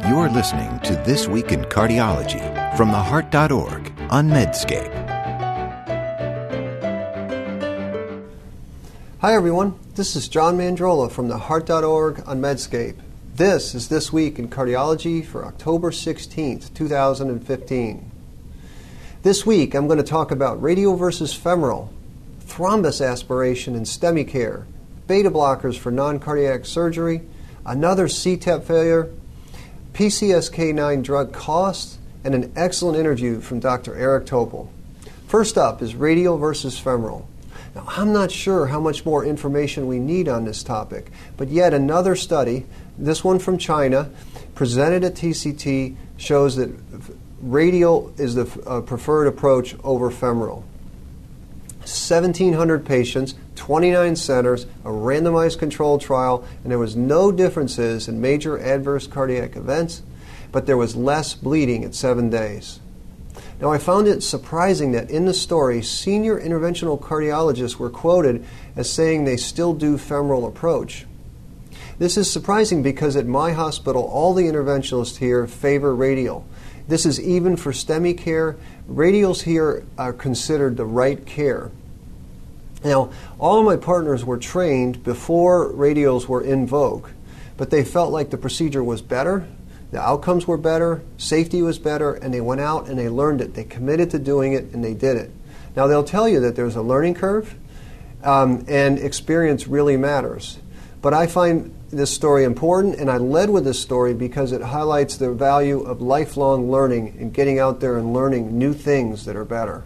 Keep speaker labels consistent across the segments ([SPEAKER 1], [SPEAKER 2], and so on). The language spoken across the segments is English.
[SPEAKER 1] You're listening to This Week in Cardiology from theheart.org on Medscape.
[SPEAKER 2] Hi everyone, this is John Mandrola from theheart.org on Medscape. This is This Week in Cardiology for October 16th, 2015. This week I'm going to talk about radial versus femoral, thrombus aspiration and STEMI care, beta blockers for non-cardiac surgery, another CTEP failure, PCSK9 drug costs, and an excellent interview from Dr. Eric Topol. First up is radial versus femoral. Now, I'm not sure how much more information we need on this topic, but yet another study, this one from China, presented at TCT, shows that radial is the preferred approach over femoral. 1,700 patients, 29 centers, a randomized controlled trial, and there was no differences in major adverse cardiac events, but there was less bleeding at 7 days. Now, I found it surprising that in the story, senior interventional cardiologists were quoted as saying they still do femoral approach. This is surprising because at my hospital, all the interventionalists here favor radial. This is even for STEMI care. Radials here are considered the right care. Now, all of my partners were trained before radials were in vogue, but they felt like the procedure was better, the outcomes were better, safety was better, and they went out and they learned it. They committed to doing it, and they did it. Now, they'll tell you that there's a learning curve, and experience really matters. But I find this story important, and I led with this story because it highlights the value of lifelong learning and getting out there and learning new things that are better.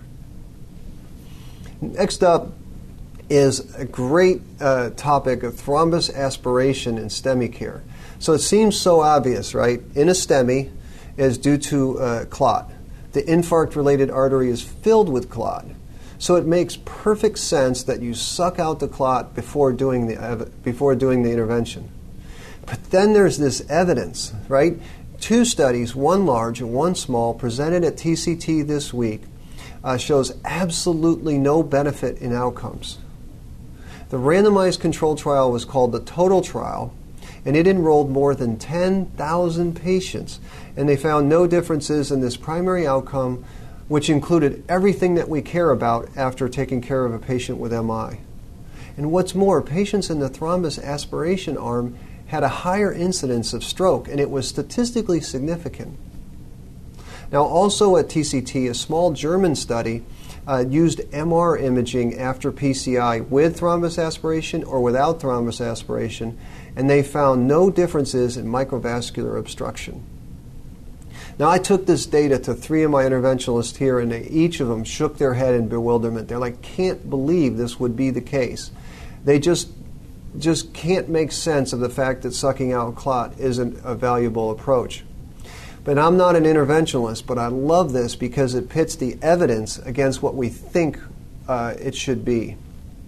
[SPEAKER 2] Next up is a great topic of thrombus aspiration in STEMI care. So it seems so obvious, right? In a STEMI is due to clot. The infarct-related artery is filled with clot. So it makes perfect sense that you suck out the clot before doing the intervention. But then there's this evidence, right? 2 studies, one large and one small, presented at TCT this week, shows absolutely no benefit in outcomes. The randomized controlled trial was called the TOTAL trial, and it enrolled more than 10,000 patients, and they found no differences in this primary outcome, which included everything that we care about after taking care of a patient with MI. And what's more, patients in the thrombus aspiration arm had a higher incidence of stroke, and it was statistically significant. Now, also at TCT, a small German study used MR imaging after PCI with thrombus aspiration or without thrombus aspiration, and they found no differences in microvascular obstruction. Now, I took this data to 3 of my interventionalists here, and each of them shook their head in bewilderment. They're like, can't believe this would be the case. They just can't make sense of the fact that sucking out clot isn't a valuable approach. But I'm not an interventionalist, but I love this because it pits the evidence against what we think it should be.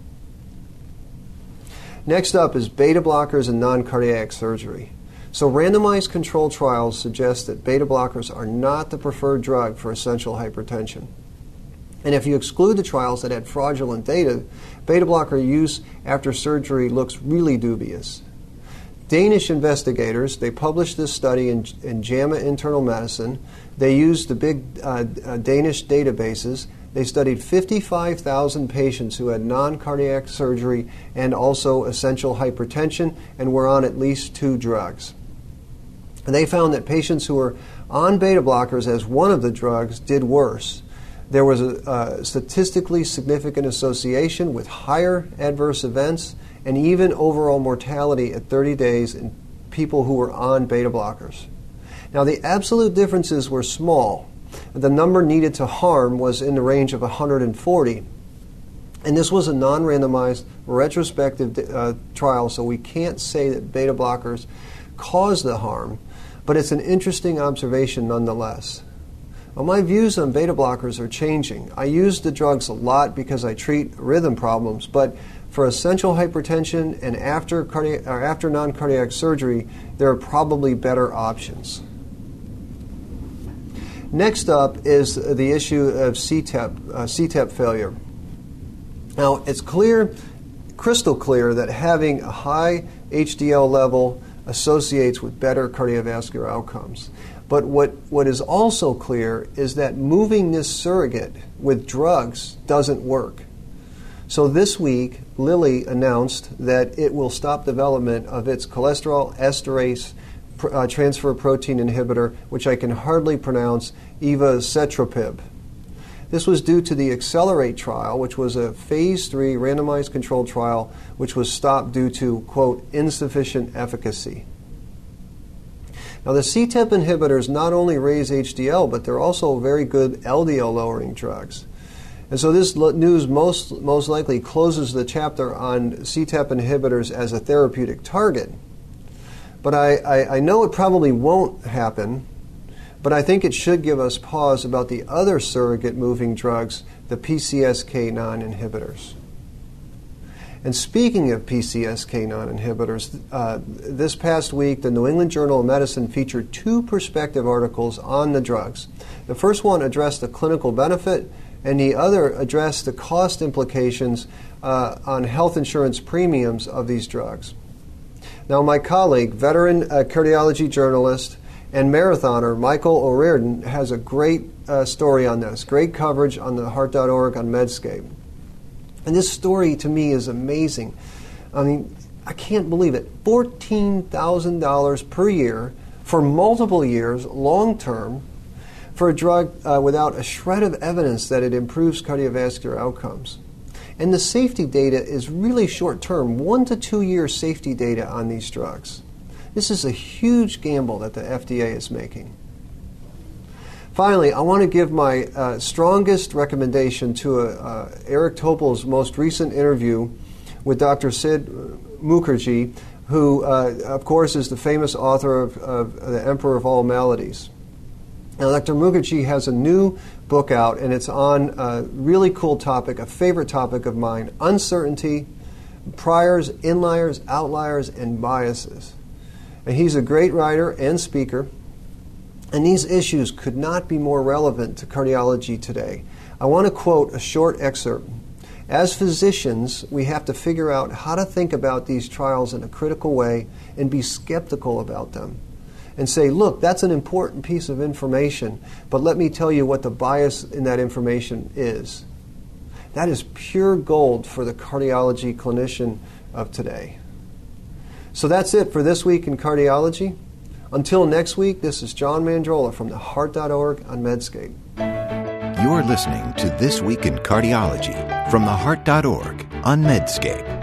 [SPEAKER 2] Next up is beta blockers and non-cardiac surgery. So randomized controlled trials suggest that beta blockers are not the preferred drug for essential hypertension. And if you exclude the trials that had fraudulent data, beta blocker use after surgery looks really dubious. Danish investigators, they published this study in JAMA Internal Medicine. They used the big Danish databases. They studied 55,000 patients who had non-cardiac surgery and also essential hypertension and were on at least 2 drugs. And they found that patients who were on beta blockers as one of the drugs did worse. There was a statistically significant association with higher adverse events and even overall mortality at 30 days in people who were on beta blockers. Now, the absolute differences were small. The number needed to harm was in the range of 140. And this was a non-randomized retrospective trial, so we can't say that beta blockers caused the harm, but it's an interesting observation nonetheless. Well, my views on beta blockers are changing. I use the drugs a lot because I treat rhythm problems, but for essential hypertension and after non-cardiac surgery, there are probably better options. Next up is the issue of CTEP failure. Now, it's crystal clear that having a high HDL level associates with better cardiovascular outcomes. But what is also clear is that moving this surrogate with drugs doesn't work. So this week, Lilly announced that it will stop development of its cholesterol esterase transfer protein inhibitor, which I can hardly pronounce, evacetrapib. This was due to the Accelerate trial, which was a phase 3 randomized controlled trial, which was stopped due to, quote, insufficient efficacy. Now, the CETP inhibitors not only raise HDL, but they're also very good LDL-lowering drugs. And so this news most likely closes the chapter on CETP inhibitors as a therapeutic target. But I know it probably won't happen, but I think it should give us pause about the other surrogate moving drugs, the PCSK9 inhibitors. And speaking of PCSK9 inhibitors, this past week, the New England Journal of Medicine featured 2 perspective articles on the drugs. The first one addressed the clinical benefit, and the other addressed the cost implications on health insurance premiums of these drugs. Now, my colleague, veteran cardiology journalist and marathoner Michael O'Riordan has a great story on this, great coverage on the Heart.org on Medscape. And this story, to me, is amazing. I mean, I can't believe it. $14,000 per year for multiple years, long-term, for a drug without a shred of evidence that it improves cardiovascular outcomes. And the safety data is really short-term, 1 to 2 year safety data on these drugs. This is a huge gamble that the FDA is making. Finally, I want to give my strongest recommendation to Eric Topol's most recent interview with Dr. Sid Mukherjee, who, of course, is the famous author of The Emperor of All Maladies. Now, Dr. Mukherjee has a new book out, and it's on a really cool topic, a favorite topic of mine, uncertainty, priors, inliers, outliers, and biases. And he's a great writer and speaker, and these issues could not be more relevant to cardiology today. I want to quote a short excerpt. As physicians, we have to figure out how to think about these trials in a critical way and be skeptical about them. And say, look, that's an important piece of information, but let me tell you what the bias in that information is. That is pure gold for the cardiology clinician of today. So that's it for This Week in Cardiology. Until next week, this is John Mandrola from the Heart.org on Medscape.
[SPEAKER 1] You're listening to This Week in Cardiology from the Heart.org on Medscape.